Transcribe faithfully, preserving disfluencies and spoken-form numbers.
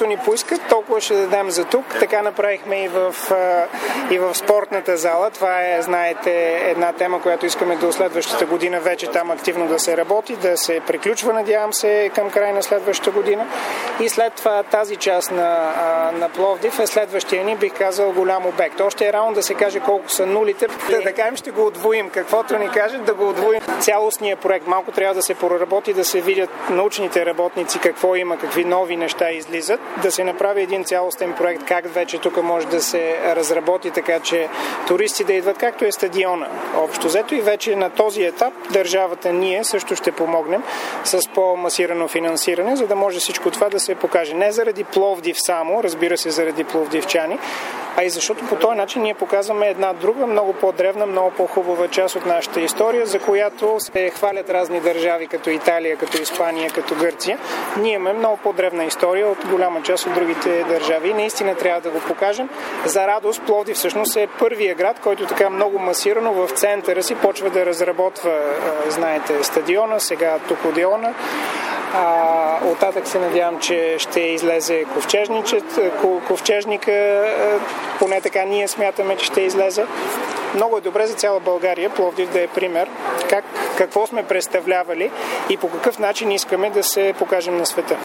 колкото ни поискат, толкова ще дадем за тук. Така направихме и в, и в спортната зала. Това е, знаете, една тема, която искаме до следващата година вече там активно да се работи, да се приключва, надявам се, към край на следващата година. И след това тази част на, на Пловдив е следващия ни, бих казал, голям обект. Още е рано да се каже колко са нулите. Да, да кажем, ще го удвоим. Каквото ни кажат, да го удвоим. Цялостния проект. Малко трябва да се проработи, да се видят научните работници какво има, какви нови неща излизат, да се направи един цялостен проект, как вече тук може да се разработи така, че туристи да идват, както е стадиона общо взето, и вече на този етап държавата ние също ще помогнем с по-масирано финансиране, за да може всичко това да се покаже. Не заради Пловдив само, разбира се, заради пловдивчани, а и защото по този начин ние показваме една друга, много по-древна, много по-хубава част от нашата история, за която се хвалят разни държави, като Италия, като Испания, като Гърция. Ние имаме много по-древна история от голяма част от другите държави и наистина трябва да го покажем. За радост, Пловдив всъщност е първия град, който така много масирано в центъра си почва да разработва, знаете, стадиона, сега Топлодиона. А, оттатък се надявам, че ще излезе ковчежника, поне така ние смятаме, че ще излезе. Много е добре за цяла България Пловдив да е пример как, какво сме представлявали и по какъв начин искаме да се покажем на света.